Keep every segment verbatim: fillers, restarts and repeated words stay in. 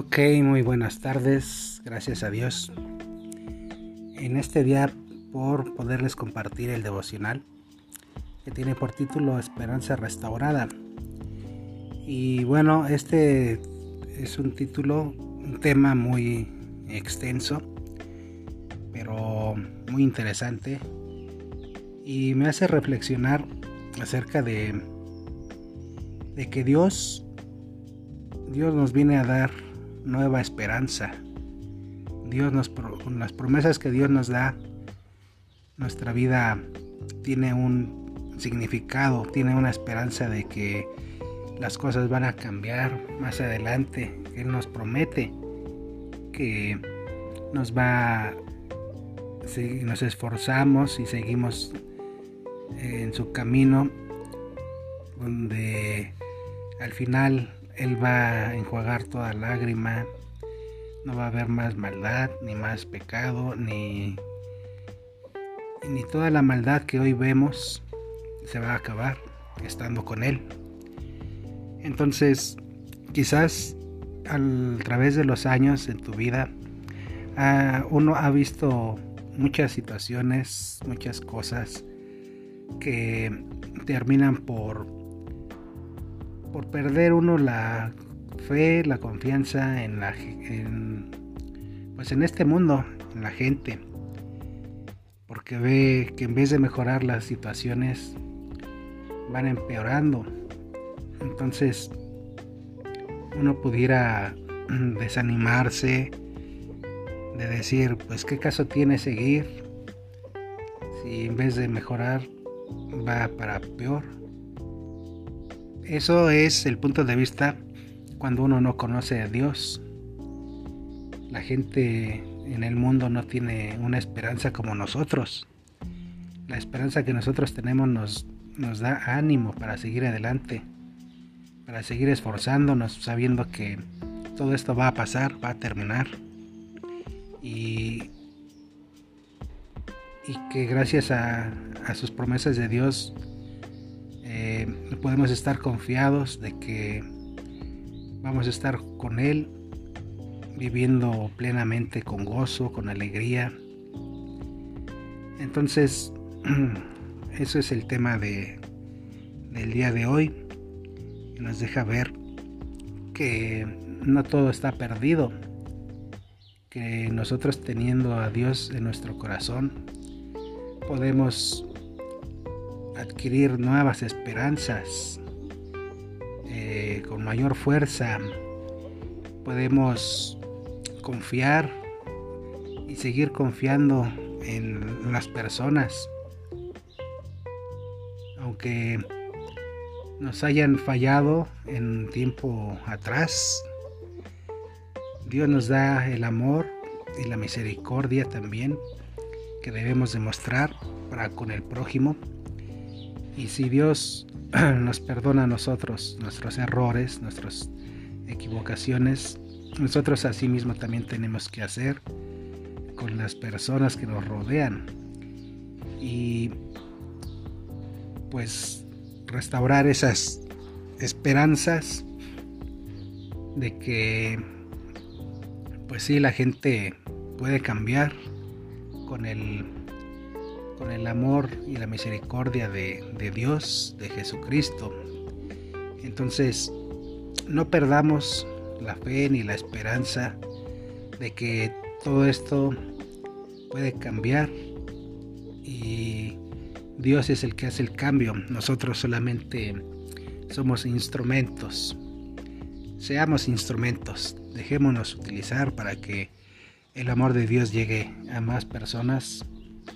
Ok, muy buenas tardes, gracias a Dios. En este día por poderles compartir el devocional que tiene por título Esperanza Restaurada. Y bueno, este es un título, un tema muy extenso, pero muy interesante y me hace reflexionar acerca de, de que Dios, Dios nos viene a dar nueva esperanza. Dios nos, con las promesas que Dios nos da, nuestra vida tiene un significado, tiene una esperanza de que las cosas van a cambiar más adelante. Él nos promete que nos va, si nos esforzamos y seguimos en su camino, donde al final Él va a enjuagar toda lágrima. No va a haber más maldad, ni más pecado, ni, ni toda la maldad que hoy vemos se va a acabar estando con Él. Entonces, quizás a través de los años en tu vida, uh, uno ha visto muchas situaciones, muchas cosas que terminan por, por perder uno la fe, la confianza en la en, pues en este mundo, en la gente, porque ve que en vez de mejorar las situaciones van empeorando. Entonces uno pudiera desanimarse, de decir, pues qué caso tiene seguir si en vez de mejorar va para peor. Eso es el punto de vista cuando uno no conoce a Dios. La gente en el mundo no tiene una esperanza como nosotros. La esperanza que nosotros tenemos nos, nos da ánimo para seguir adelante, para seguir esforzándonos, sabiendo que todo esto va a pasar, va a terminar, y, y que gracias a, a sus promesas de Dios eh, podemos estar confiados de que vamos a estar con Él, viviendo plenamente con gozo, con alegría. Entonces, eso es el tema de, del día de hoy. Nos deja ver que no todo está perdido, que nosotros teniendo a Dios en nuestro corazón podemos adquirir nuevas esperanzas. Eh, con mayor fuerza podemos confiar y seguir confiando en las personas, aunque nos hayan fallado en tiempo atrás. Dios nos da el amor y la misericordia también que debemos demostrar para con el prójimo. Y si Dios nos perdona a nosotros nuestros errores, nuestras equivocaciones, nosotros asimismo también tenemos que hacer con las personas que nos rodean, y pues restaurar esas esperanzas de que pues sí, la gente puede cambiar con el con el amor y la misericordia de, de Dios, de Jesucristo. Entonces, no perdamos la fe ni la esperanza de que todo esto puede cambiar y Dios es el que hace el cambio. Nosotros solamente somos instrumentos. Seamos instrumentos, dejémonos utilizar para que el amor de Dios llegue a más personas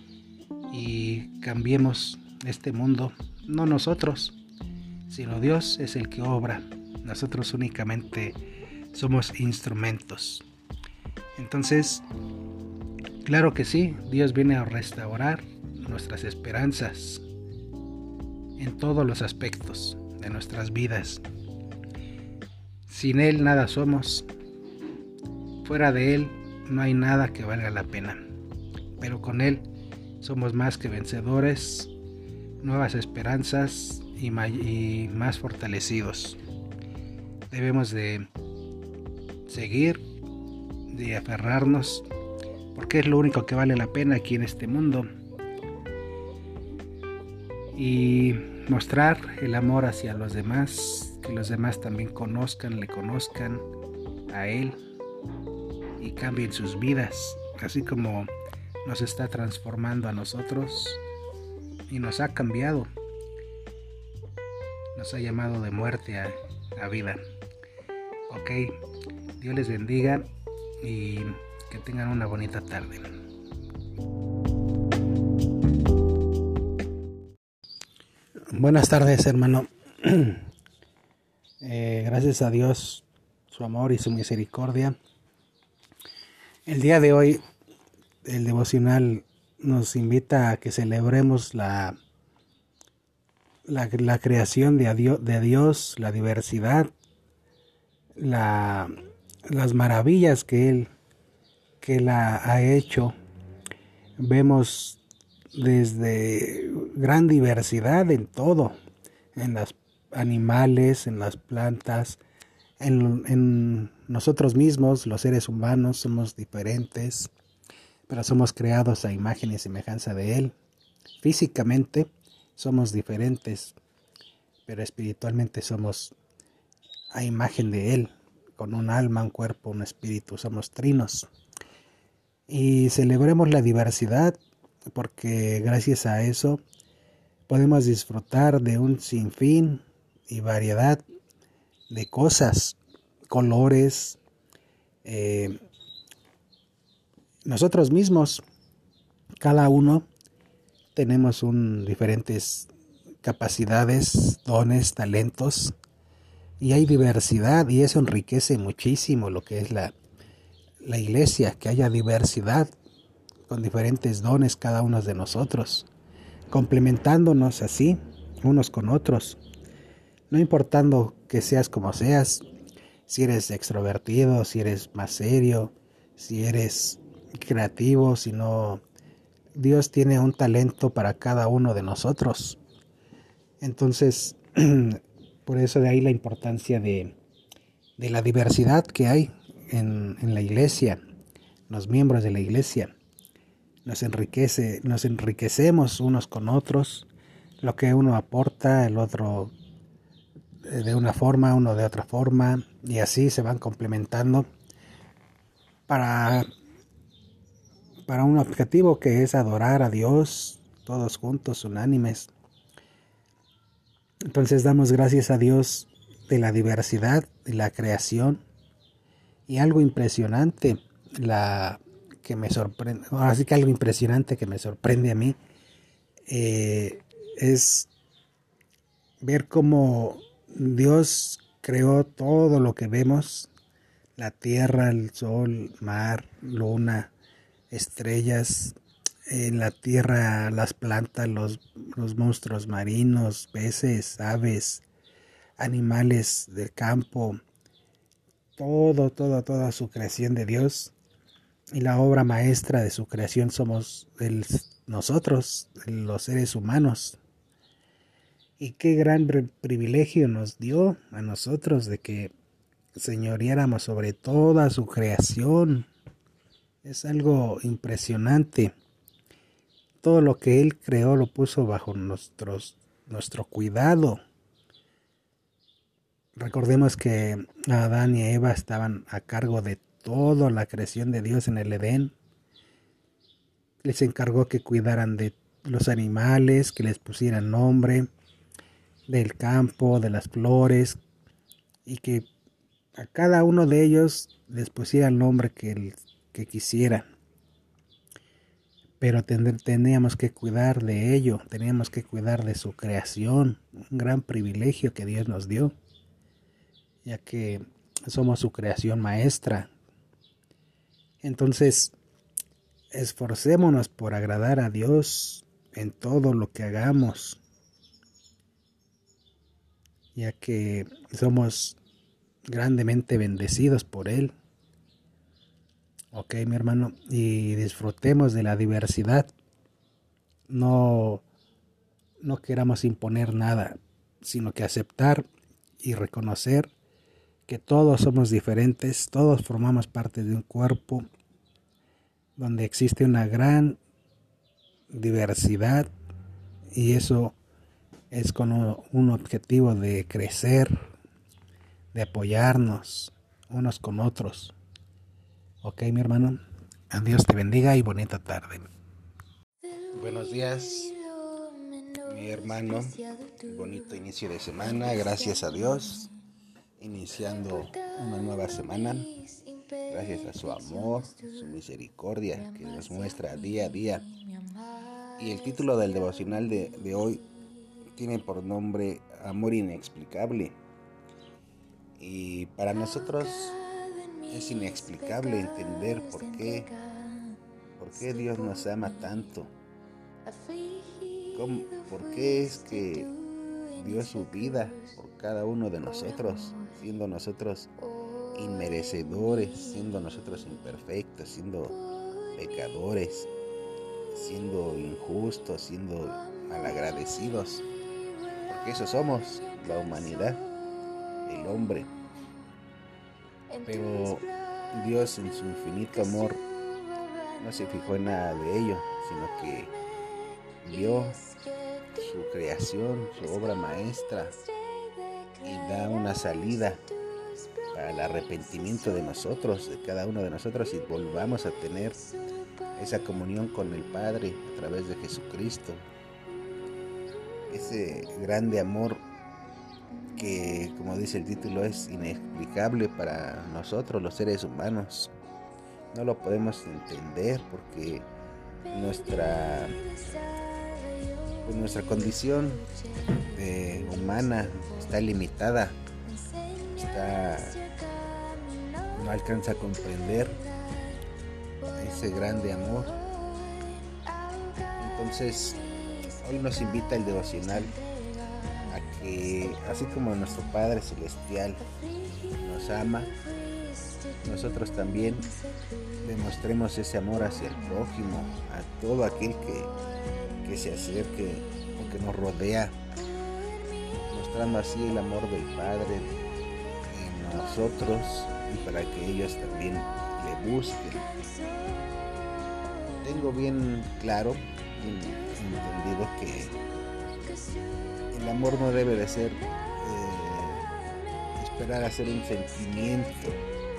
y cambiemos este mundo. No nosotros, sino Dios es el que obra. Nosotros únicamente somos instrumentos. Entonces, claro que sí, Dios viene a restaurar nuestras esperanzas en todos los aspectos de nuestras vidas. Sin Él nada somos. Fuera de Él no hay nada que valga la pena. Pero con Él somos más que vencedores, nuevas esperanzas y, y más fortalecidos. Debemos de seguir, de aferrarnos, porque es lo único que vale la pena aquí en este mundo. Y mostrar el amor hacia los demás, que los demás también conozcan, le conozcan a Él y cambien sus vidas, así como nos está transformando a nosotros y nos ha cambiado, nos ha llamado de muerte a, a vida. Ok, Dios les bendiga y que tengan una bonita tarde. Buenas tardes, hermano. eh, gracias a Dios, su amor y su misericordia. El día de hoy, el devocional nos invita a que celebremos la, la, la creación de Dios, de Dios, la diversidad, la, las maravillas que Él, que Él ha, ha hecho. Vemos desde gran diversidad en todo, en los animales, en las plantas, en, en nosotros mismos, los seres humanos, somos diferentes, pero somos creados a imagen y semejanza de Él. Físicamente somos diferentes, pero espiritualmente somos a imagen de Él, con un alma, un cuerpo, un espíritu, somos trinos. Y celebremos la diversidad, porque gracias a eso podemos disfrutar de un sinfín y variedad de cosas, colores, eh, nosotros mismos, cada uno tenemos un, diferentes capacidades, dones, talentos, y hay diversidad, y eso enriquece muchísimo lo que es la, la iglesia, que haya diversidad con diferentes dones cada uno de nosotros, complementándonos así unos con otros, no importando que seas como seas, si eres extrovertido, si eres más serio, si eres creativo, si no, Dios tiene un talento para cada uno de nosotros. Entonces, por eso de ahí la importancia de, de la diversidad que hay en, en la iglesia, los miembros de la iglesia. Nos enriquece, nos enriquecemos unos con otros, lo que uno aporta, el otro de una forma, uno de otra forma, y así se van complementando para, para un objetivo que es adorar a Dios, todos juntos, unánimes. Entonces damos gracias a Dios de la diversidad, de la creación, y algo impresionante, la que me sorprende, ahora sí que algo impresionante que me sorprende a mí, eh, es ver cómo Dios creó todo lo que vemos, la tierra, el sol, mar, luna, estrellas, en la tierra las plantas, los, los monstruos marinos, peces, aves, animales del campo, todo, todo, toda su creación de Dios. Y la obra maestra de su creación somos el, nosotros, los seres humanos. Y qué gran privilegio nos dio a nosotros de que señoreáramos sobre toda su creación. Es algo impresionante. Todo lo que Él creó lo puso bajo nuestros, nuestro cuidado. Recordemos que Adán y Eva estaban a cargo de toda la creación de Dios en el Edén. Les encargó que cuidaran de los animales, que les pusieran nombre, del campo, de las flores, y que a cada uno de ellos les pusiera el nombre que, que quisieran. Pero ten, teníamos que cuidar de ello, teníamos que cuidar de su creación, un gran privilegio que Dios nos dio, ya que somos su creación maestra. Entonces, esforcémonos por agradar a Dios en todo lo que hagamos, ya que somos grandemente bendecidos por Él. Ok, mi hermano, y disfrutemos de la diversidad. No, no queramos imponer nada, sino que aceptar y reconocer que todos somos diferentes, todos formamos parte de un cuerpo donde existe una gran diversidad, y eso es con un objetivo de crecer, de apoyarnos unos con otros. Ok, mi hermano, Dios te bendiga y bonita tarde. Buenos días, mi hermano, bonito inicio de semana, gracias a Dios, iniciando una nueva semana, gracias a su amor, su misericordia que nos muestra día a día. Y el título del devocional de, de hoy tiene por nombre Amor Inexplicable. Y para nosotros es inexplicable entender por qué, por qué Dios nos ama tanto. ¿Cómo, ¿Por qué es que dio su vida por cada uno de nosotros, siendo nosotros inmerecedores, siendo nosotros imperfectos, siendo pecadores, siendo injustos, siendo malagradecidos? Porque eso somos, la humanidad, el hombre. Pero Dios, en su infinito amor, no se fijó en nada de ello, sino que vio su creación, su obra maestra, y da una salida para el arrepentimiento de nosotros, de cada uno de nosotros, y volvamos a tener esa comunión con el Padre a través de Jesucristo. Ese grande amor que, como dice el título, es inexplicable para nosotros los seres humanos. No lo podemos entender porque nuestra, pues nuestra condición eh, humana está limitada, está, no alcanza a comprender ese grande amor. Entonces, hoy nos invita el devocional a que, así como nuestro Padre Celestial nos ama, nosotros también demostremos ese amor hacia el prójimo, a todo aquel que, que se acerque o que nos rodea, mostrando así el amor del Padre en nosotros, y para que ellos también le busquen. Tengo bien claro, entendido, que el amor no debe de ser eh, esperar a ser un sentimiento.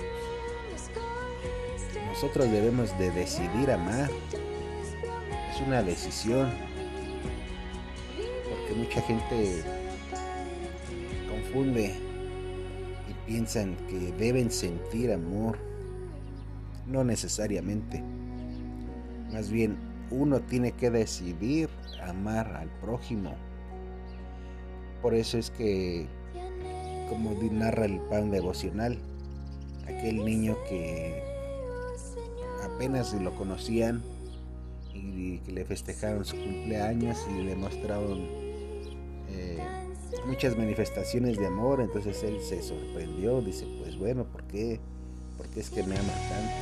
Nosotros debemos de decidir amar. Es una decisión, porque mucha gente confunde y piensan que deben sentir amor. No necesariamente. Más bien, uno tiene que decidir amar al prójimo. Por eso es que, como narra el pan devocional, aquel niño que apenas lo conocían y que le festejaron su cumpleaños y le mostraron eh, muchas manifestaciones de amor, entonces él se sorprendió, dice, pues bueno, ¿por qué? ¿Por qué es que me ama tanto?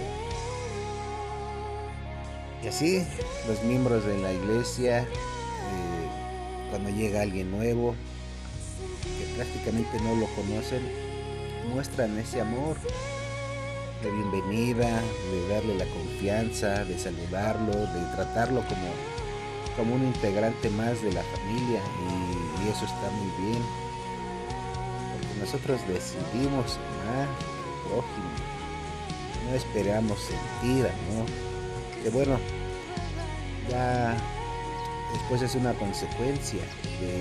Y así los miembros de la iglesia, eh, cuando llega alguien nuevo que prácticamente no lo conocen, muestran ese amor de bienvenida, de darle la confianza, de saludarlo, de tratarlo como, como un integrante más de la familia, y, y eso está muy bien, porque nosotros decidimos amar al prójimo, no esperamos sentir amor, que bueno, ya después es una consecuencia de,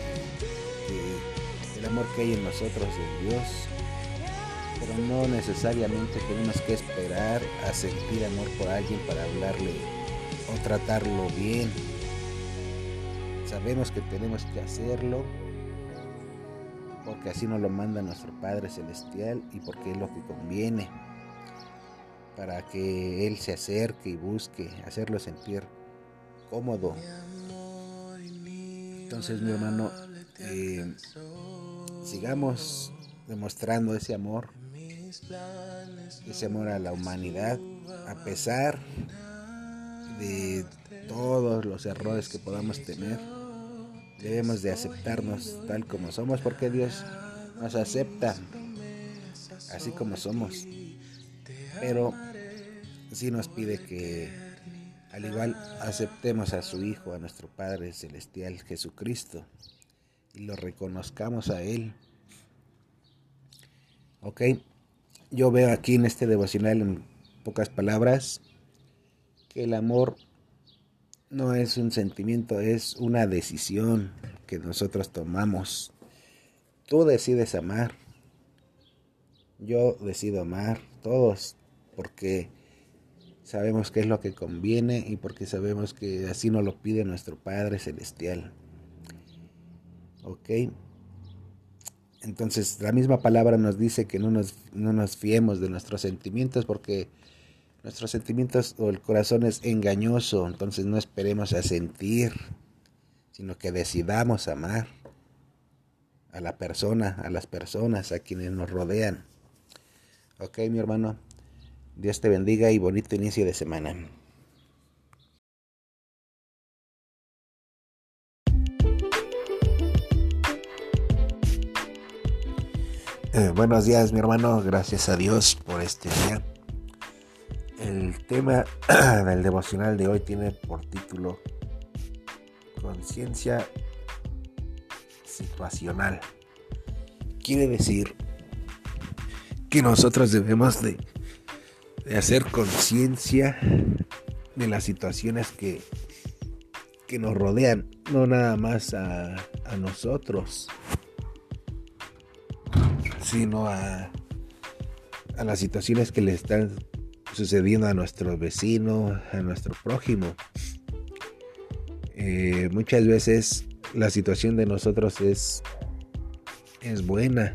de, del amor que hay en nosotros, en Dios. Pero no necesariamente tenemos que esperar a sentir amor por alguien para hablarle o tratarlo bien. Sabemos que tenemos que hacerlo porque así nos lo manda nuestro Padre Celestial y porque es lo que conviene, para que Él se acerque y busque hacerlo sentir cómodo. Entonces, mi hermano, eh, sigamos demostrando ese amor, ese amor a la humanidad, a pesar de todos los errores que podamos tener. Debemos de aceptarnos tal como somos, porque Dios nos acepta así como somos. Pero sí nos pide que al igual aceptemos a su Hijo, a nuestro Padre Celestial Jesucristo, y lo reconozcamos a Él. Ok, yo veo aquí en este devocional, en pocas palabras, que el amor no es un sentimiento, es una decisión que nosotros tomamos. Tú decides amar, yo decido amar, todos, porque sabemos qué es lo que conviene y porque sabemos que así nos lo pide nuestro Padre Celestial. Ok, entonces la misma palabra nos dice que no nos, no nos fiemos de nuestros sentimientos, porque nuestros sentimientos o el corazón es engañoso. Entonces no esperemos a sentir, sino que decidamos amar a la persona, a las personas, a quienes nos rodean. Ok, mi hermano, Dios te bendiga y bonito inicio de semana. Eh, buenos días, mi hermano, gracias a Dios por este día. El tema del devocional de hoy tiene por título Conciencia situacional. Quiere decir que nosotros debemos de, de hacer conciencia de las situaciones que, que nos rodean, no nada más a, a nosotros, sino a, a las situaciones que le están sucediendo a nuestro vecino, a nuestro prójimo. Eh, muchas veces la situación de nosotros es, es buena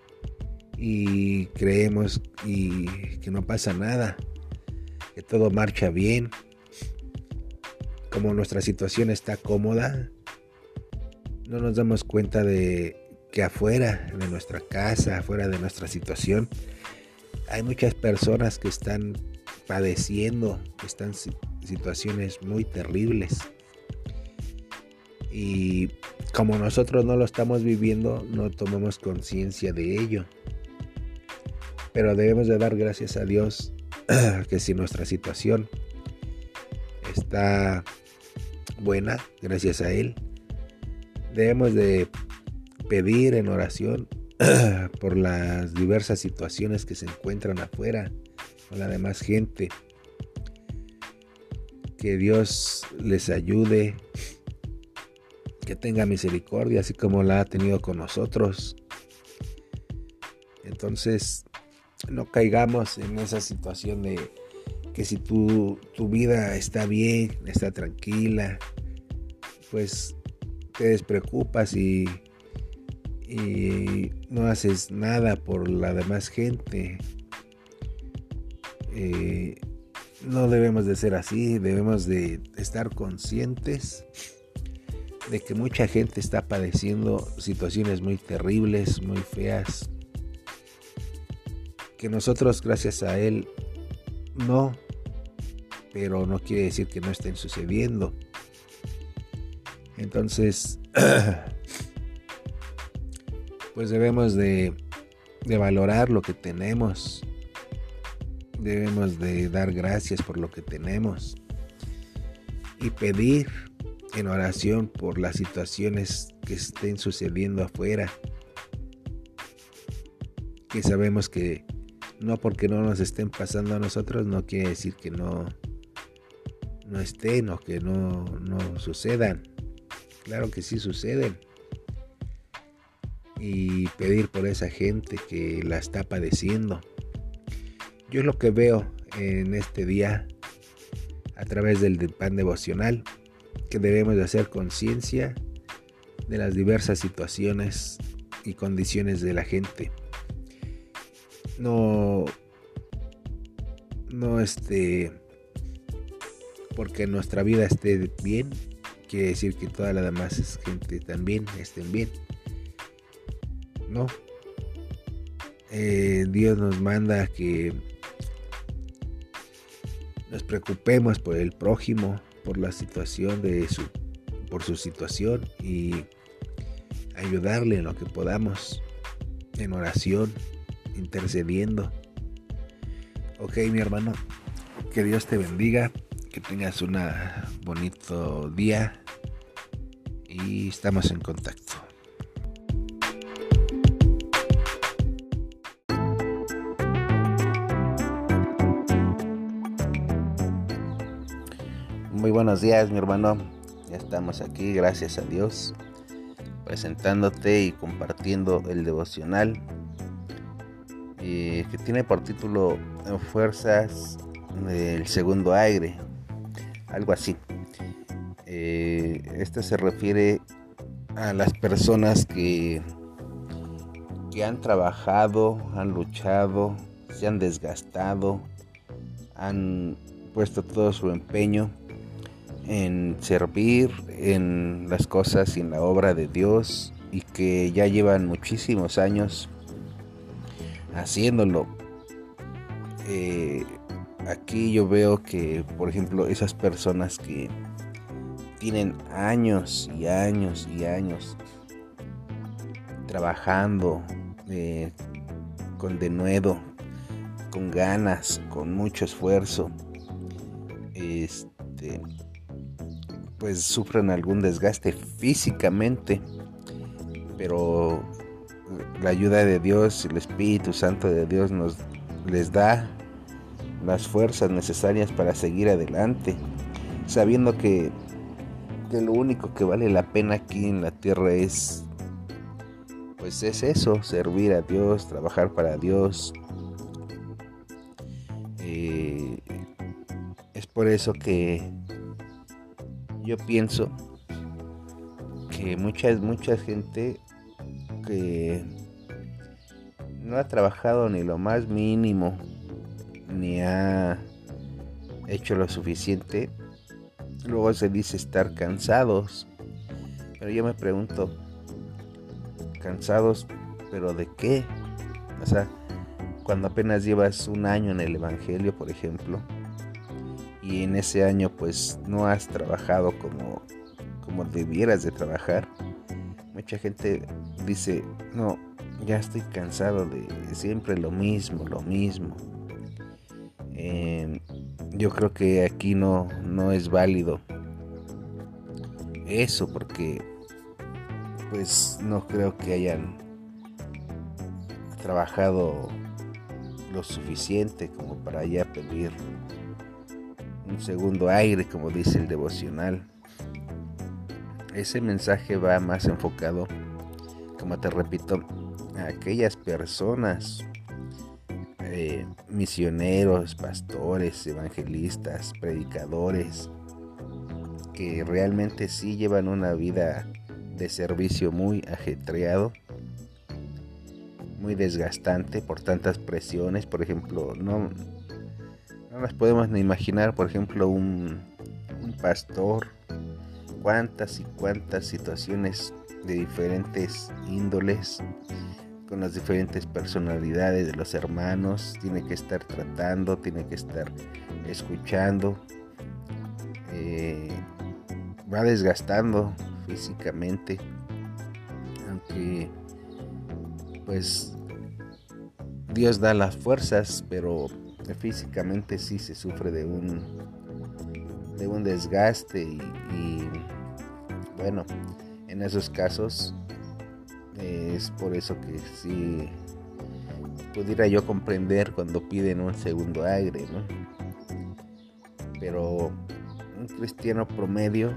y creemos y que no pasa nada, que todo marcha bien. Como nuestra situación está cómoda, no nos damos cuenta de que afuera de nuestra casa, afuera de nuestra situación, hay muchas personas que están padeciendo, que están en situaciones muy terribles. Y como nosotros no lo estamos viviendo, no tomamos conciencia de ello. Pero debemos de dar gracias a Dios que si nuestra situación está buena, gracias a Él, debemos de pedir en oración por las diversas situaciones que se encuentran afuera con la demás gente. Que Dios les ayude, que tenga misericordia, así como la ha tenido con nosotros. Entonces, no caigamos en esa situación de que si tu, tu vida está bien, está tranquila, pues te despreocupas y, y no haces nada por la demás gente. Eh, no debemos de ser así, debemos de estar conscientes de que mucha gente está padeciendo situaciones muy terribles, muy feas, que nosotros gracias a Él no, pero no quiere decir que no estén sucediendo. Entonces pues debemos de, de valorar lo que tenemos, debemos de dar gracias por lo que tenemos y pedir en oración por las situaciones que estén sucediendo afuera, que sabemos que no porque no nos estén pasando a nosotros no quiere decir que no, no estén o que no, no sucedan. Claro que sí suceden. Y pedir por esa gente que la está padeciendo. Yo es lo que veo en este día a través del pan devocional, que debemos de hacer conciencia de las diversas situaciones y condiciones de la gente. No, no este, porque nuestra vida esté bien, quiere decir que toda la demás gente también estén bien. No. Eh, Dios nos manda que nos preocupemos por el prójimo, por la situación de su, por su situación y ayudarle en lo que podamos, en oración intercediendo. Ok, mi hermano, que Dios te bendiga, que tengas un bonito día y estamos en contacto. Muy buenos días, mi hermano. Ya estamos aquí, gracias a Dios, presentándote y compartiendo el devocional eh, que tiene por título Fuerzas del Segundo Aire, algo así. Eh, este se refiere a las personas que, que han trabajado, han luchado, se han desgastado, han puesto todo su empeño en servir en las cosas y en la obra de Dios, y que ya llevan muchísimos años haciéndolo. Eh, aquí yo veo que, por ejemplo, esas personas que tienen años y años y años trabajando eh, con denuedo, con ganas, con mucho esfuerzo, este pues sufren algún desgaste físicamente, pero la ayuda de Dios, el Espíritu Santo de Dios nos les da las fuerzas necesarias para seguir adelante, sabiendo que, que lo único que vale la pena aquí en la tierra es pues es eso, servir a Dios, trabajar para Dios. Eh, es por eso que yo pienso que mucha, mucha gente que no ha trabajado ni lo más mínimo, ni ha hecho lo suficiente, luego se dice estar cansados. Pero yo me pregunto, ¿cansados pero de qué? O sea, cuando apenas llevas un año en el Evangelio, por ejemplo, y en ese año pues no has trabajado como, como debieras de trabajar, mucha gente dice, no, ya estoy cansado de siempre lo mismo, lo mismo. Eh, yo creo que aquí no, no es válido eso, porque pues no creo que hayan trabajado lo suficiente como para ya pedir un segundo aire, como dice el devocional. Ese mensaje va más enfocado, como te repito, a aquellas personas, eh, misioneros, pastores, evangelistas, predicadores, que realmente sí llevan una vida de servicio muy ajetreado, muy desgastante por tantas presiones. Por ejemplo, no No nos podemos ni imaginar, por ejemplo, un, un pastor, cuántas y cuántas situaciones de diferentes índoles, con las diferentes personalidades de los hermanos, tiene que estar tratando, tiene que estar escuchando, eh, va desgastando físicamente, aunque pues Dios da las fuerzas, pero físicamente sí se sufre de un de un desgaste y, y bueno, en esos casos eh, es por eso que sí pudiera yo comprender cuando piden un segundo aire, ¿no? Pero un cristiano promedio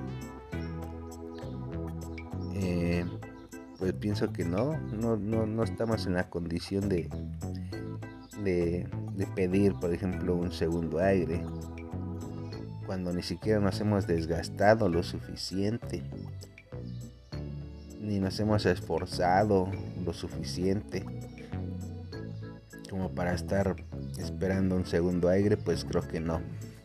eh, pues pienso que no, no, no, no estamos en la condición de De, de pedir, por ejemplo, un segundo aire, cuando ni siquiera nos hemos desgastado lo suficiente, ni nos hemos esforzado lo suficiente como para estar esperando un segundo aire. Pues creo que no.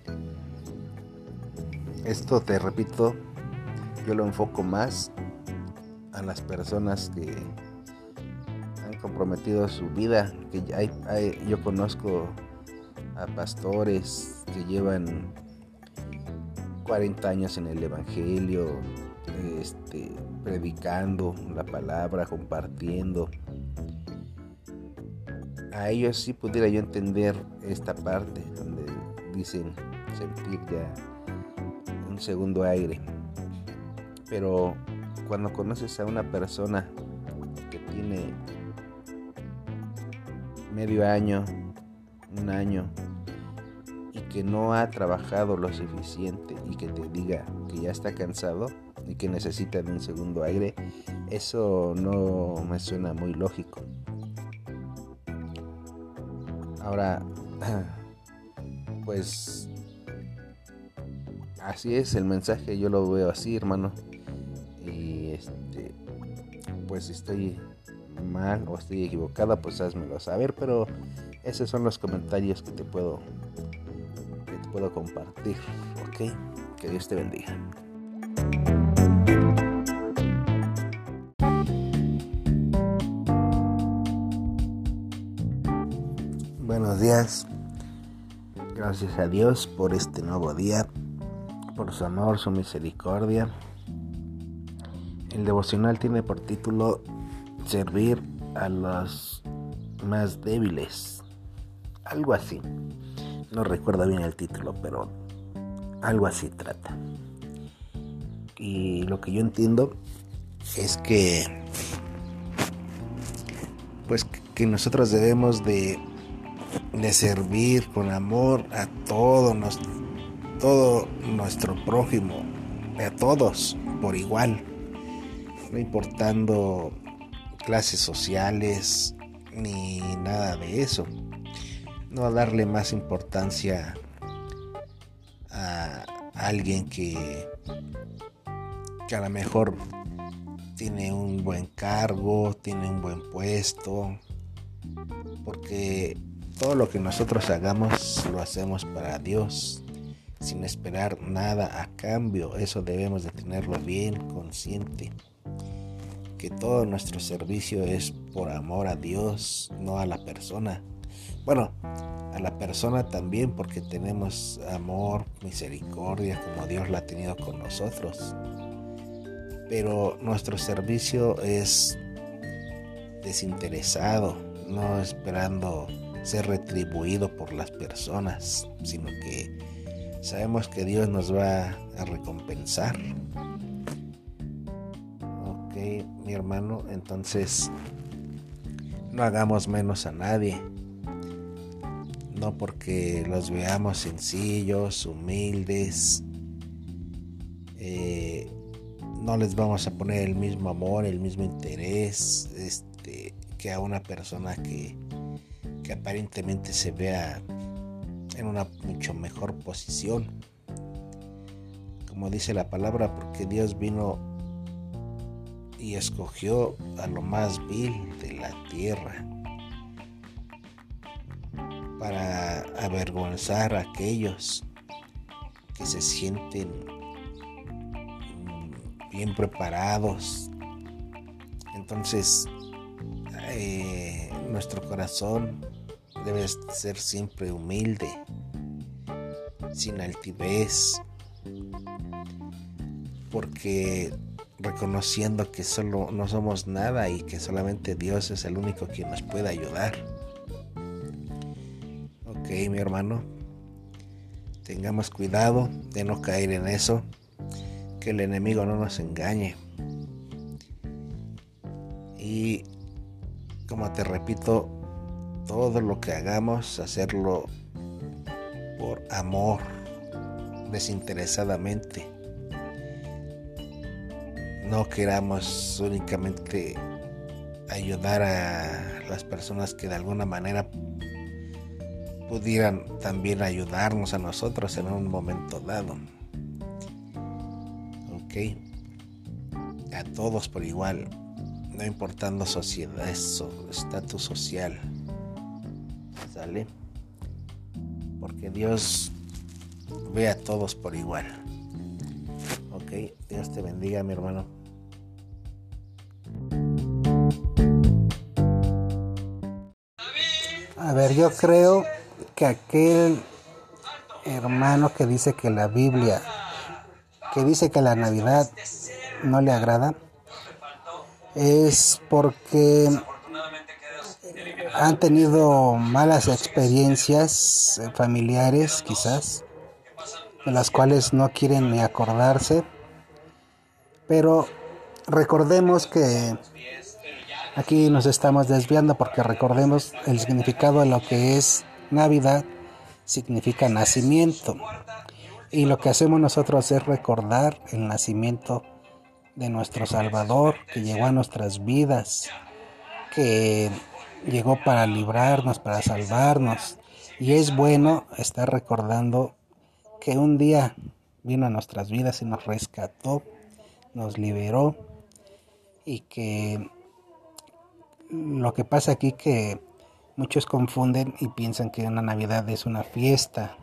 Esto, te repito, yo lo enfoco más a las personas que han comprometido su vida, que hay, hay, yo conozco a pastores que llevan cuarenta años en el Evangelio, este, predicando la palabra, compartiendo, a ellos sí pudiera yo entender esta parte donde dicen sentir ya un segundo aire. Pero cuando conoces a una persona que tiene medio año, un año, y que no ha trabajado lo suficiente y que te diga que ya está cansado y que necesita de un segundo aire, eso no me suena muy lógico. Ahora, pues así es el mensaje, yo lo veo así, hermano. Y este, pues si estoy mal o estoy equivocada, pues házmelo saber, pero esos son los comentarios que te puedo que te puedo compartir, ¿ok? Que Dios te bendiga. Buenos días. Gracias a Dios por este nuevo día, por su amor, su misericordia. El devocional tiene por título Servir a los más débiles. Algo así. No recuerdo bien el título, pero algo así trata. Y lo que yo entiendo es que pues que nosotros debemos de, de servir con amor a todo, nos, todo nuestro prójimo, a todos por igual, no importando clases sociales ni nada de eso. No darle más importancia a alguien que, que a lo mejor tiene un buen cargo, tiene un buen puesto, porque todo lo que nosotros hagamos lo hacemos para Dios, sin esperar nada a cambio. Eso debemos de tenerlo bien consciente, que todo nuestro servicio es por amor a Dios, no a la persona. Bueno, a la persona también, porque tenemos amor, misericordia, como Dios la ha tenido con nosotros. Pero nuestro servicio es desinteresado, no esperando ser retribuido por las personas, sino que sabemos que Dios nos va a recompensar. Ok, mi hermano, entonces no hagamos menos a nadie. No porque los veamos sencillos, humildes, eh, no les vamos a poner el mismo amor, el mismo interés este, que a una persona que, que aparentemente se vea en una mucho mejor posición. Como dice la palabra, porque Dios vino y escogió a lo más vil de la tierra para avergonzar a aquellos que se sienten bien preparados. Entonces eh, nuestro corazón debe ser siempre humilde, sin altivez, porque reconociendo que solo no somos nada y que solamente Dios es el único quien nos puede ayudar. Ok, mi hermano, tengamos cuidado de no caer en eso, que el enemigo no nos engañe. Y como te repito, todo lo que hagamos, hacerlo por amor, desinteresadamente. No queramos únicamente ayudar a las personas que de alguna manera pudieran también ayudarnos a nosotros en un momento dado. Ok, a todos por igual, no importando sociedad, estatus social, ¿sale? Porque Dios ve a todos por igual. Ok, Dios te bendiga, mi hermano. A ver, yo creo que aquel hermano que dice que la Biblia, que dice que la Navidad no le agrada, es porque han tenido malas experiencias familiares quizás, de las cuales no quieren ni acordarse, pero recordemos que aquí nos estamos desviando porque recordemos el significado de lo que es Navidad, significa nacimiento, y lo que hacemos nosotros es recordar el nacimiento de nuestro Salvador, que llegó a nuestras vidas, que llegó para librarnos, para salvarnos, y es bueno estar recordando que un día vino a nuestras vidas y nos rescató, nos liberó, y que lo que pasa aquí que muchos confunden y piensan que una Navidad es una fiesta,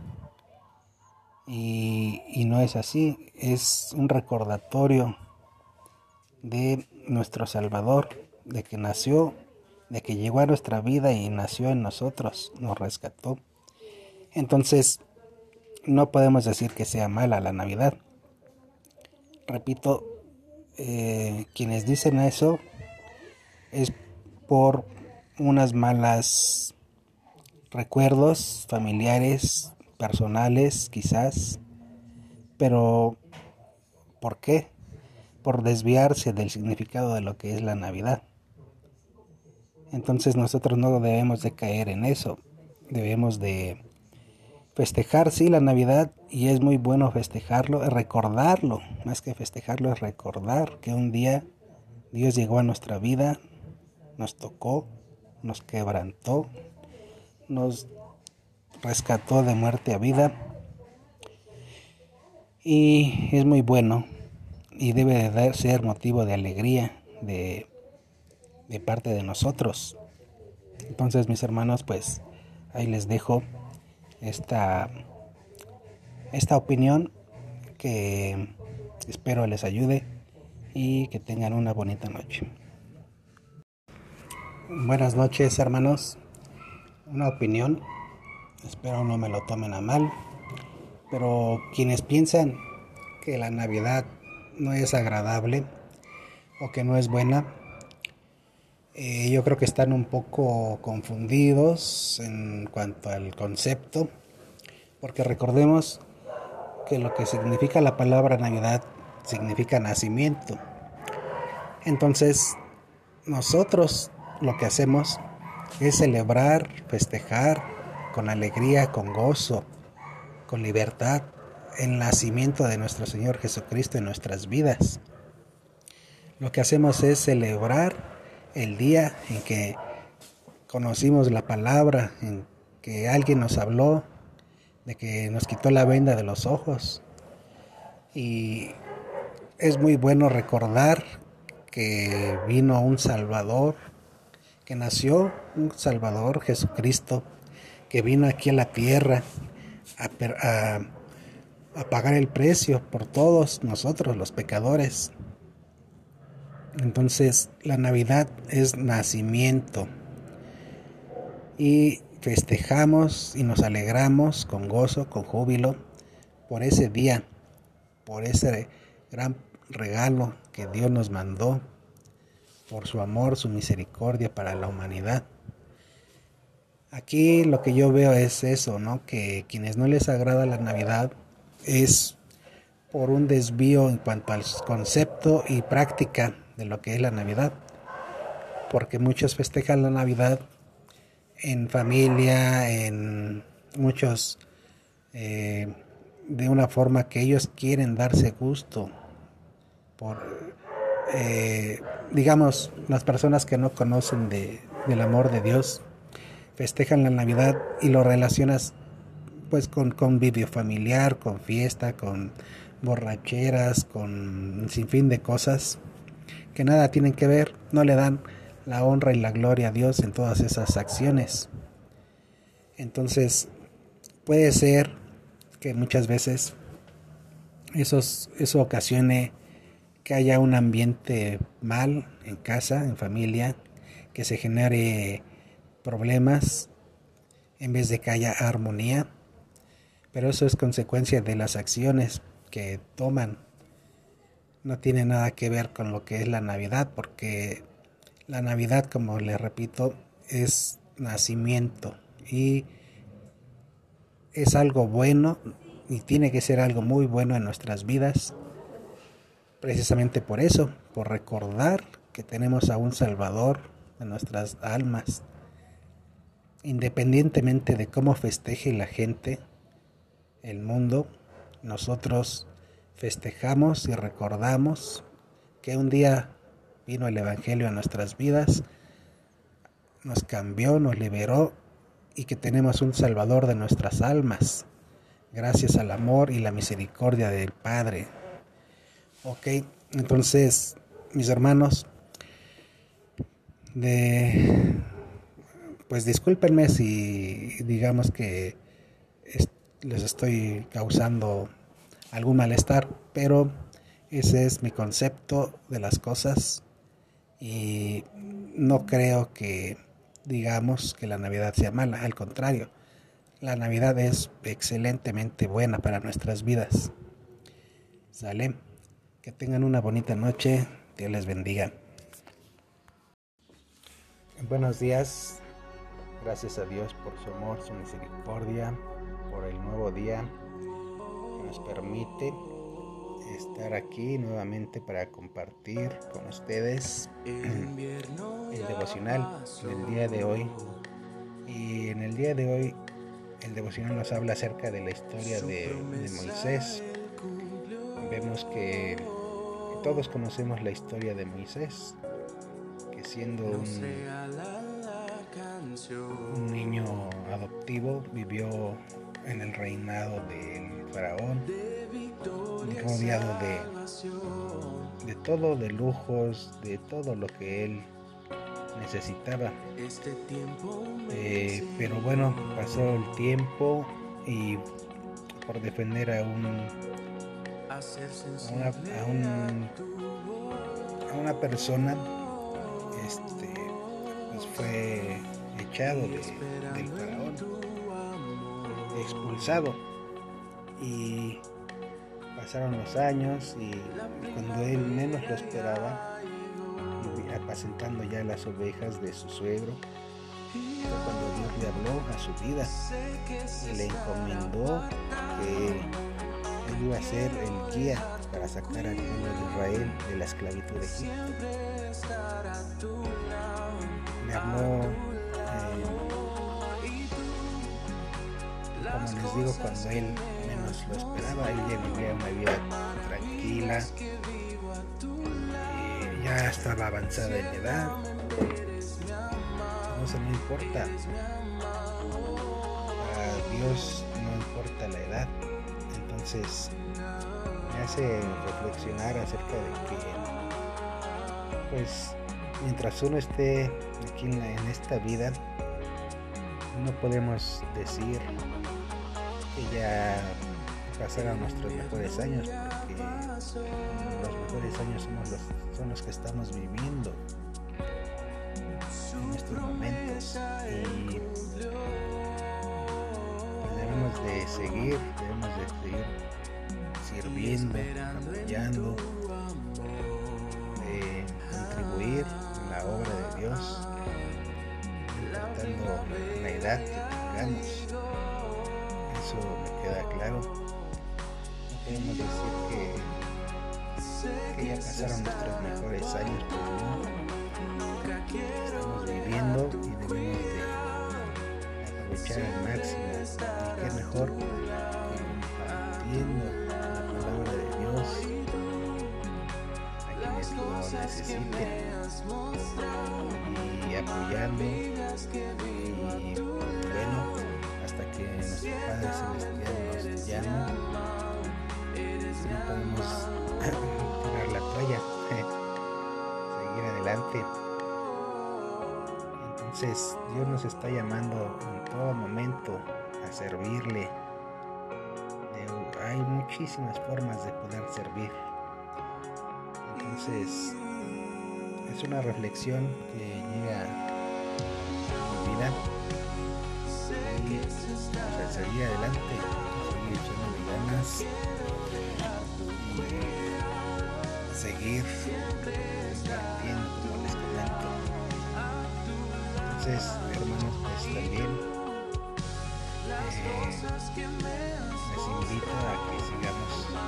y, y no es así, es un recordatorio de nuestro Salvador, de que nació, de que llegó a nuestra vida y nació en nosotros, nos rescató. Entonces, no podemos decir que sea mala la Navidad. Repito, eh, quienes dicen eso es por unas malas recuerdos familiares, personales quizás, pero ¿por qué? Por desviarse del significado de lo que es la Navidad. Entonces nosotros no debemos de caer en eso, debemos de festejar, sí, la Navidad, y es muy bueno festejarlo, recordarlo, más que festejarlo es recordar que un día Dios llegó a nuestra vida, nos tocó, nos quebrantó, nos rescató de muerte a vida, y es muy bueno y debe de ser motivo de alegría de, de parte de nosotros. Entonces, mis hermanos, pues ahí les dejo esta, esta opinión que espero les ayude y que tengan una bonita noche. Buenas noches, hermanos. Una opinión, espero no me lo tomen a mal, pero quienes piensan que la Navidad no es agradable o que no es buena, eh, yo creo que están un poco confundidos en cuanto al concepto, porque recordemos que lo que significa la palabra Navidad significa nacimiento. Entonces, nosotros lo que hacemos es celebrar, festejar con alegría, con gozo, con libertad, el nacimiento de nuestro Señor Jesucristo en nuestras vidas. Lo que hacemos es celebrar el día en que conocimos la palabra, en que alguien nos habló, de que nos quitó la venda de los ojos. Y es muy bueno recordar que vino un Salvador, que nació un Salvador, Jesucristo, que vino aquí a la tierra a, a, a pagar el precio por todos nosotros los pecadores. Entonces la Navidad es nacimiento, y festejamos y nos alegramos con gozo, con júbilo por ese día, por ese gran regalo que Dios nos mandó, por su amor, su misericordia para la humanidad. Aquí lo que yo veo es eso, ¿no? Que quienes no les agrada la Navidad es por un desvío en cuanto al concepto y práctica de lo que es la Navidad, porque muchos festejan la Navidad en familia, en muchos eh, de una forma que ellos quieren darse gusto por eh, digamos, las personas que no conocen de, del amor de Dios festejan la Navidad y lo relacionas pues con convivio familiar, con fiesta, con borracheras, con un sinfín de cosas que nada tienen que ver, no le dan la honra y la gloria a Dios en todas esas acciones. Entonces puede ser que muchas veces esos, eso ocasione que haya un ambiente mal en casa, en familia, que se genere problemas en vez de que haya armonía, pero eso es consecuencia de las acciones que toman. No tiene nada que ver con lo que es la Navidad, porque la Navidad, como les repito, es nacimiento y es algo bueno y tiene que ser algo muy bueno en nuestras vidas, precisamente por eso, por recordar que tenemos a un Salvador de nuestras almas. Independientemente de cómo festeje la gente, el mundo, nosotros festejamos y recordamos que un día vino el Evangelio a nuestras vidas, nos cambió, nos liberó y que tenemos un Salvador de nuestras almas, gracias al amor y la misericordia del Padre. Ok, entonces, mis hermanos, de, pues discúlpenme si digamos que es, les estoy causando algún malestar, pero ese es mi concepto de las cosas y no creo que digamos que la Navidad sea mala, al contrario, la Navidad es excelentemente buena para nuestras vidas. ¿Sale? Que tengan una bonita noche, Dios les bendiga. Buenos días, gracias a Dios por su amor, su misericordia, por el nuevo día que nos permite estar aquí nuevamente para compartir con ustedes el devocional del día de hoy. Y en el día de hoy el devocional nos habla acerca de la historia de, de Moisés. Vemos que todos conocemos la historia de Moisés, que siendo un, un niño adoptivo vivió en el reinado del faraón, rodeado de, de todo, de lujos, de todo lo que él necesitaba. Eh, pero bueno, pasó el tiempo y por defender a un a una, a un, a una persona, este, pues fue echado de, del faraón, expulsado, y pasaron los años y cuando él menos lo esperaba, apacentando ya las ovejas de su suegro, fue cuando Dios le habló a su vida y le encomendó que él iba a ser el guía para sacar al pueblo de Israel de la esclavitud de Egipto. Le habló, eh, como les digo, cuando él menos lo esperaba. Él ya vivía una vida tranquila, eh, ya estaba avanzada en edad. No se, no importa, a Dios no importa la edad. Entonces me hace reflexionar acerca de que, pues, mientras uno esté aquí en, la, en esta vida, no podemos decir que ya pasaron nuestros mejores años, porque los mejores años somos los, son los que estamos viviendo en estos momentos, y debemos de seguir, debemos de seguir sirviendo, apoyando, de contribuir en la obra de Dios, importando la edad que tengamos. Eso me queda claro. No podemos decir que, que ya pasaron nuestros mejores años, pero no, estamos viviendo y debemos de aprovechar al máximo. Y qué mejor que compartiendo la palabra de Dios a quienes lo necesiten, y apoyando, y bueno, hasta que nuestro Padre Celestial nos llame. No podemos tirar la toalla, seguir adelante. Entonces Dios nos está llamando en todo momento a servirle. De, hay muchísimas formas de poder servir. Entonces es una reflexión que llega a mi vida, y pues, al seguir adelante, seguir echándole ganas y seguir compartiendo, como les comento. Entonces, hermanos, pues también eh, les invito a que sigamos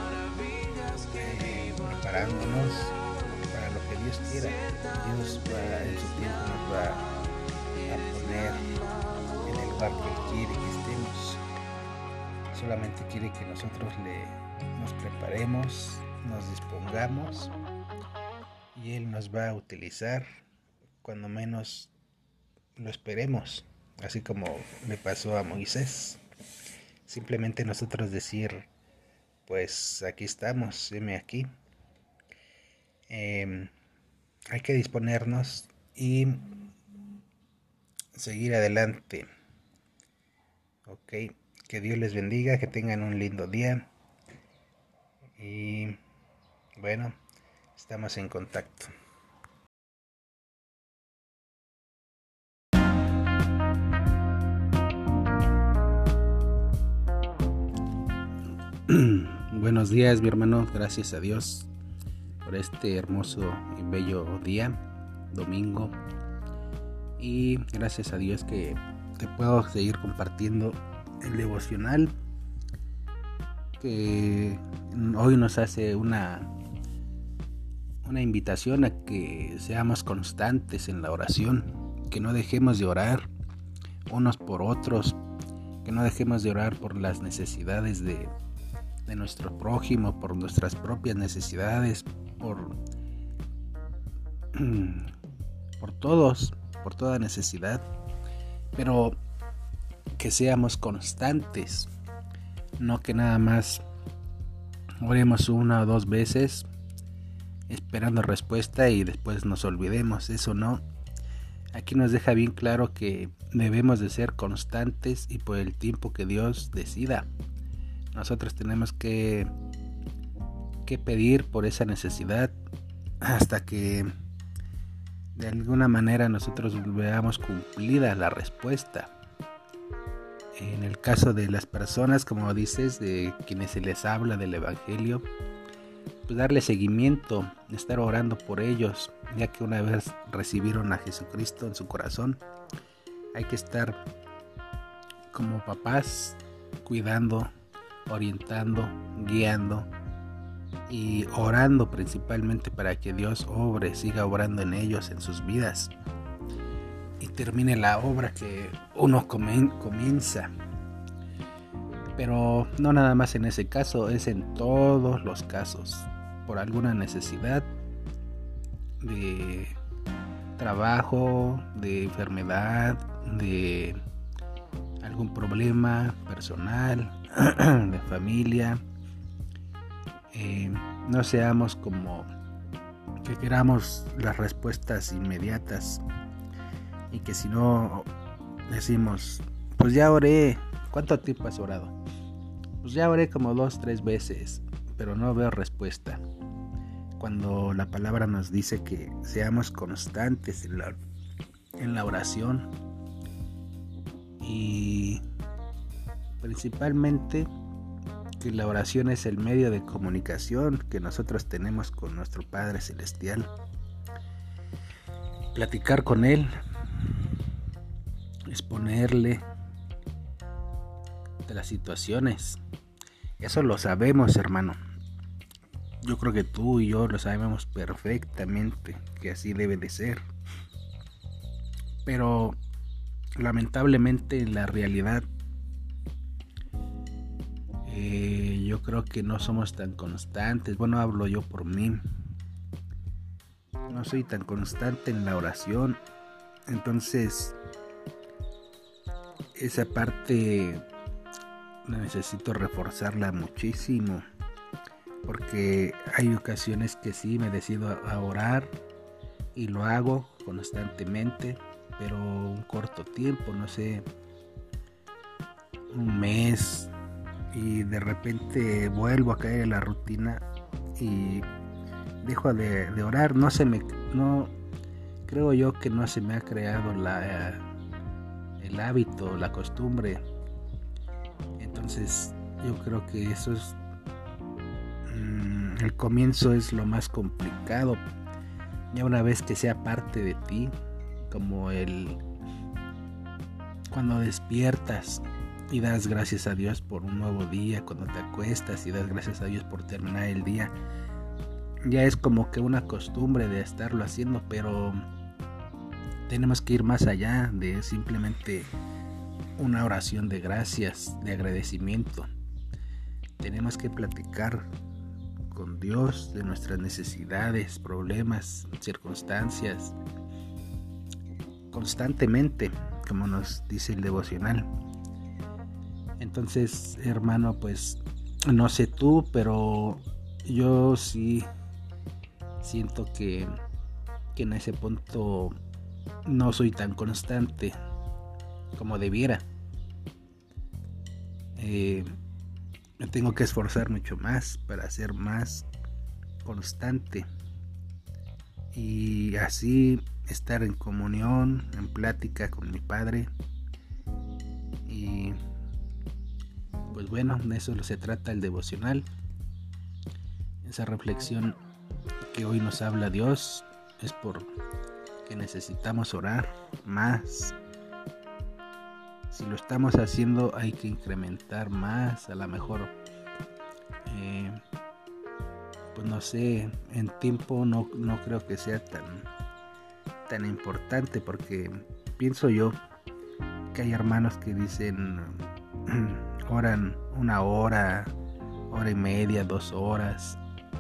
eh, preparándonos para lo que Dios quiera. Dios va, en su tiempo nos va a poner en el lugar que Él quiere que estemos. Solamente quiere que nosotros le, nos preparemos, nos dispongamos, y Él nos va a utilizar cuando menos lo esperemos, así como le pasó a Moisés. Simplemente nosotros decir, pues aquí estamos, heme aquí. Eh, hay que disponernos y seguir adelante. Ok, que Dios les bendiga, que tengan un lindo día. Y bueno, estamos en contacto. Buenos días, mi hermano, gracias a Dios por este hermoso y bello día, domingo, y gracias a Dios que te puedo seguir compartiendo el devocional que hoy nos hace una una invitación a que seamos constantes en la oración, que no dejemos de orar unos por otros, que no dejemos de orar por las necesidades de de nuestro prójimo, por nuestras propias necesidades, por, por todos, por toda necesidad, pero que seamos constantes, no que nada más oremos una o dos veces esperando respuesta y después nos olvidemos. Eso no. Aquí nos deja bien claro que debemos de ser constantes y por el tiempo que Dios decida. Nosotros tenemos que, que pedir por esa necesidad hasta que de alguna manera nosotros veamos cumplida la respuesta. En el caso de las personas, como dices, de quienes se les habla del Evangelio, pues darle seguimiento, estar orando por ellos, ya que una vez recibieron a Jesucristo en su corazón, hay que estar como papás cuidando, orientando, guiando y orando principalmente para que Dios obre, siga obrando en ellos, en sus vidas, y termine la obra que uno comienza. Pero no nada más en ese caso, es en todos los casos, por alguna necesidad de trabajo, de enfermedad, de algún problema personal, de familia. Eh, no seamos como que queramos las respuestas inmediatas y que si no decimos, pues ya oré. ¿Cuánto tiempo has orado? Pues ya oré como dos, tres veces, pero no veo respuesta. Cuando la palabra nos dice que seamos constantes en la, en la oración, y principalmente que la oración es el medio de comunicación que nosotros tenemos con nuestro Padre Celestial. Platicar con Él, exponerle de las situaciones. Eso lo sabemos, hermano. Yo creo que tú y yo lo sabemos perfectamente que así debe de ser. Pero lamentablemente en la realidad eh, yo creo que no somos tan constantes. Bueno, hablo yo por mí. No soy tan constante en la oración. Entonces esa parte necesito reforzarla muchísimo, porque hay ocasiones que sí me decido a orar y lo hago constantemente, pero un corto tiempo, no sé, un mes, y de repente vuelvo a caer en la rutina y dejo de, de orar. No se me, no creo yo que no se me ha creado la, el hábito, la costumbre. Entonces yo creo que eso es mmm, el comienzo es lo más complicado. Ya una vez que sea parte de ti, como el cuando despiertas y das gracias a Dios por un nuevo día, cuando te acuestas y das gracias a Dios por terminar el día. Ya es como que una costumbre de estarlo haciendo, pero tenemos que ir más allá de simplemente una oración de gracias, de agradecimiento. Tenemos que platicar con Dios de nuestras necesidades, problemas, circunstancias, constantemente, como nos dice el devocional. Entonces, hermano, pues no sé tú, pero yo sí siento que, que en ese punto no soy tan constante como debiera. Eh, me tengo que esforzar mucho más para ser más constante y así estar en comunión, en plática con mi Padre. Y pues bueno, de eso se trata el devocional, esa reflexión que hoy nos habla Dios es por que necesitamos orar más. Si lo estamos haciendo hay que incrementar más, a lo mejor eh, pues no sé, en tiempo no, no creo que sea tan, tan importante, porque pienso yo que hay hermanos que dicen oran una hora, hora y media, dos horas,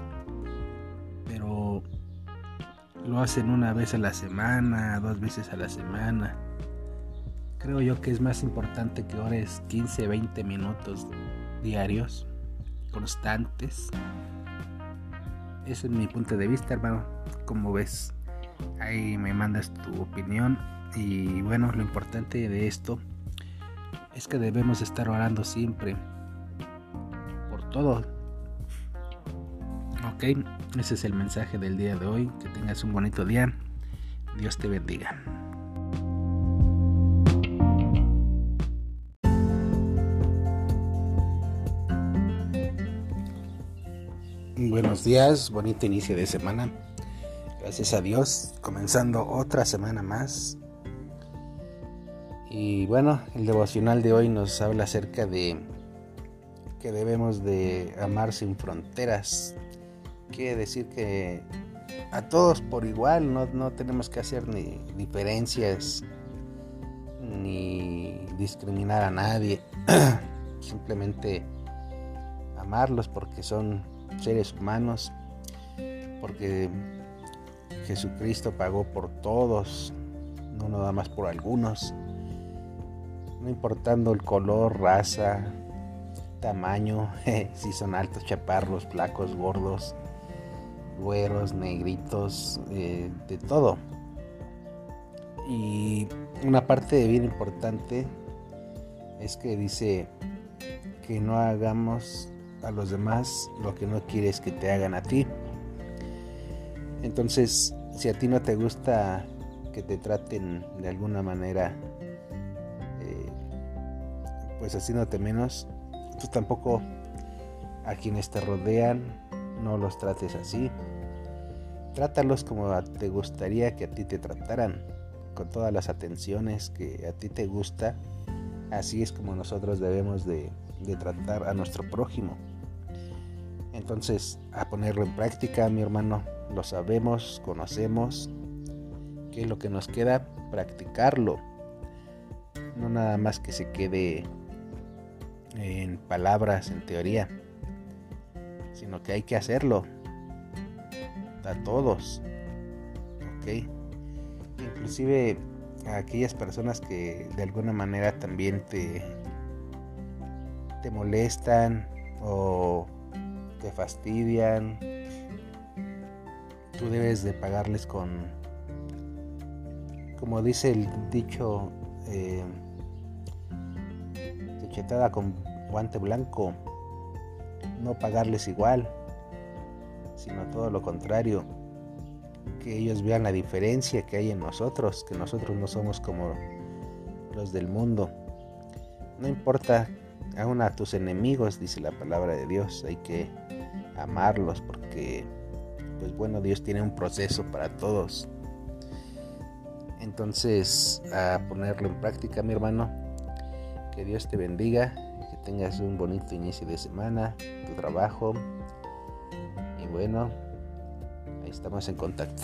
pero lo hacen una vez a la semana, dos veces a la semana. Creo yo que es más importante que ores quince, veinte minutos diarios, constantes. Ese es mi punto de vista, hermano. Como ves, ahí me mandas tu opinión. Y bueno, lo importante de esto es que debemos estar orando siempre por todo. Ok, ese es el mensaje del día de hoy. Que tengas un bonito día. Dios te bendiga. Buenos días, bonito inicio de semana. Gracias a Dios, comenzando otra semana más. Y bueno, el devocional de hoy nos habla acerca de que debemos de amar sin fronteras. Quiere decir que a todos por igual, no, no tenemos que hacer ni diferencias ni discriminar a nadie. Simplemente amarlos porque son seres humanos, porque Jesucristo pagó por todos, no nada más por algunos, no importando el color, raza, tamaño, si son altos, chaparros, flacos, gordos, güeros, negritos, eh, de todo. Y una parte bien importante es que dice que no hagamos a los demás lo que no quieres que te hagan a ti. Entonces, si a ti no te gusta que te traten de alguna manera, eh, pues haciéndote menos, tú tampoco a quienes te rodean no los trates así. Trátalos como te gustaría que a ti te trataran, con todas las atenciones que a ti te gusta. Así es como nosotros debemos de, de tratar a nuestro prójimo. Entonces, a ponerlo en práctica, mi hermano, lo sabemos, conocemos. ¿Qué es lo que nos queda? Practicarlo. No nada más que se quede en palabras, en teoría, sino que hay que hacerlo a todos. ¿Ok? Inclusive a aquellas personas que de alguna manera también te, te molestan o te fastidian, tú debes de pagarles con, como dice el dicho, eh, cachetada con guante blanco. No pagarles igual, sino todo lo contrario, que ellos vean la diferencia que hay en nosotros, que nosotros no somos como los del mundo. No importa, aún a tus enemigos, dice la palabra de Dios, hay que amarlos porque, pues bueno, Dios tiene un proceso para todos. Entonces, a ponerlo en práctica, mi hermano. Que Dios te bendiga, que tengas un bonito inicio de semana, tu trabajo. Y bueno, ahí estamos en contacto.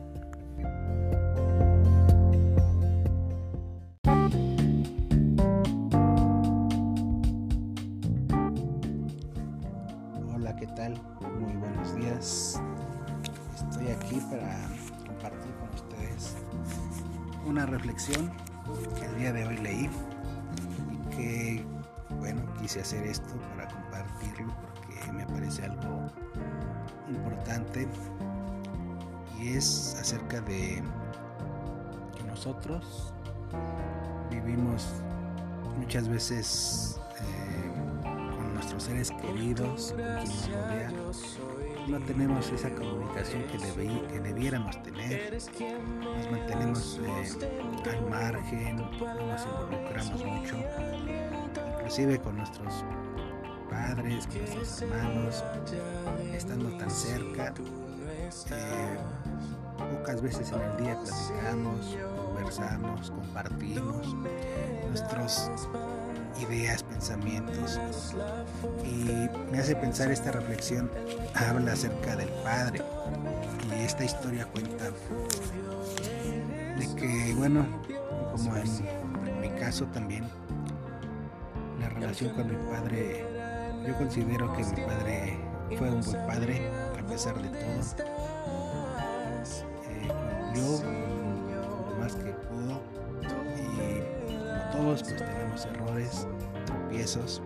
Hola, ¿qué tal? Muy buenos días. Estoy aquí para compartir con ustedes una reflexión que el día de hoy leí y que, bueno, quise hacer esto para compartirlo porque me parece algo importante, y es acerca de que nosotros vivimos muchas veces eh, con nuestros seres queridos, con quien nos rodea. No tenemos esa comunicación que, debe, que debiéramos tener. Nos mantenemos eh, al margen, no nos involucramos mucho, inclusive con nuestros padres, con nuestros hermanos, estando tan cerca. Eh, pocas veces en el día platicamos, conversamos, compartimos nuestras ideas, pensamientos, y me hace pensar esta reflexión. Habla acerca del Padre, y esta historia cuenta de que, bueno, como en, en mi caso también, la relación con mi padre, yo considero que mi padre fue un buen padre a pesar de todo. Eh, cumplió lo más que pudo, y como todos pues tenemos errores, tropiezos.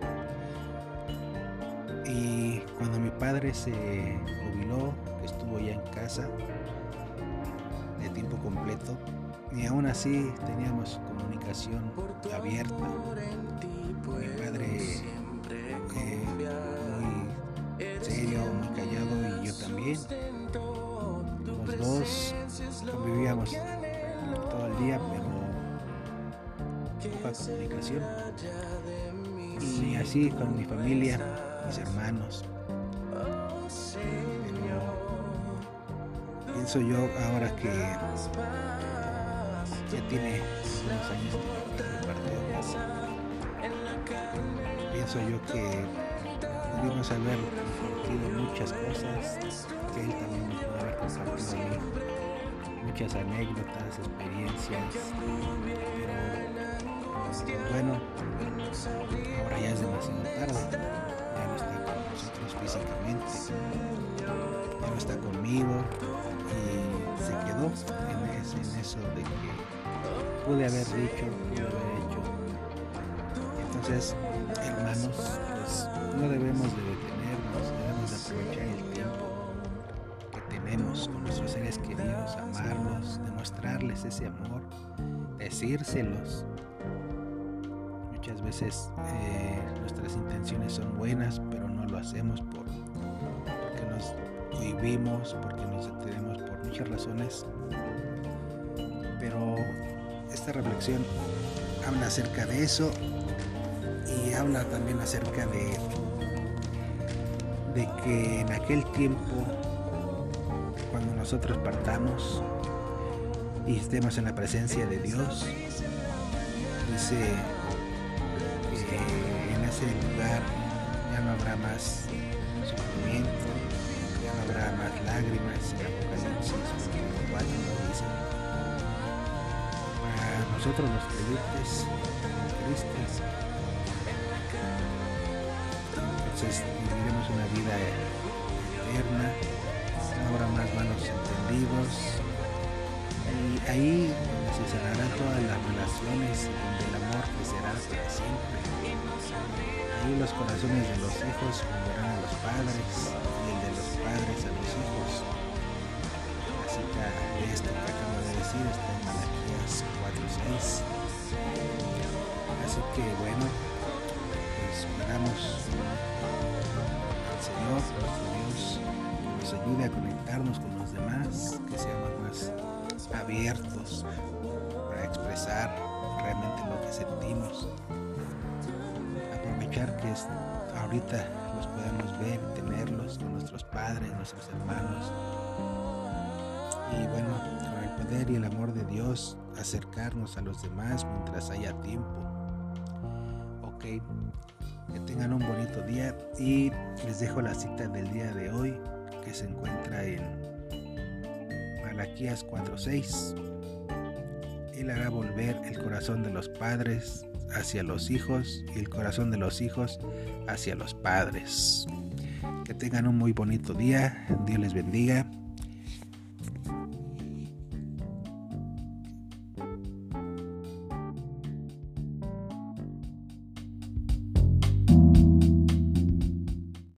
Y cuando mi padre se jubiló, estuvo ya en casa de tiempo completo, y aún así teníamos comunicación abierta. Mi padre eh, muy serio, muy callado, y yo también. Los dos convivíamos todo el día, pero poca comunicación. Y así con mi familia, mis hermanos. Pero pienso yo, ahora que ya tiene unos años que me partió de casa, pienso yo que pudimos haber compartido muchas cosas, que él también nos pudo haber compartido a mí, muchas anécdotas, experiencias. Pero bueno, ahora ya es demasiado tarde, ya no está con nosotros físicamente, ya no está conmigo, y se quedó en, ese, en eso de que pude haber dicho, pude haber hecho. Entonces, hermanos, pues no debemos de detenernos, debemos de aprovechar el tiempo que tenemos con nuestros seres queridos, amarlos, demostrarles ese amor, decírselos. Muchas veces eh, nuestras intenciones son buenas, pero no lo hacemos por, porque nos cohibimos, porque nos detenemos por muchas razones. Pero esta reflexión habla acerca de eso, y habla también acerca de, de que en aquel tiempo, cuando nosotros partamos y estemos en la presencia de Dios, dice que en ese lugar ya no habrá más sufrimiento, ya no habrá más lágrimas. En Apocalipsis cuatro nos dice: para nosotros los creyentes en Cristo, entonces viviremos una vida eterna, no habrá más malos entendidos, y ahí donde se cerrarán todas las relaciones, donde el amor crecerá para siempre. Ahí los corazones de los hijos volverán a los padres, y el de los padres a los hijos. La cita de esto que acabo de decir está en Malaquías cuatro seis. Así que bueno, pues pidamos al Señor, nuestro Dios, que nos ayude a conectarnos con los demás, que seamos más abiertos para expresar realmente lo que sentimos, aprovechar que es, ahorita los podemos ver, tenerlos con nuestros padres, nuestros hermanos, y bueno, con el poder y el amor de Dios, acercarnos a los demás mientras haya tiempo. Ok, que tengan un bonito día y les dejo la cita del día de hoy, que se encuentra en Malaquías cuatro seis. Él hará volver el corazón de los padres hacia los hijos y el corazón de los hijos hacia los padres. Que tengan un muy bonito día. Dios les bendiga.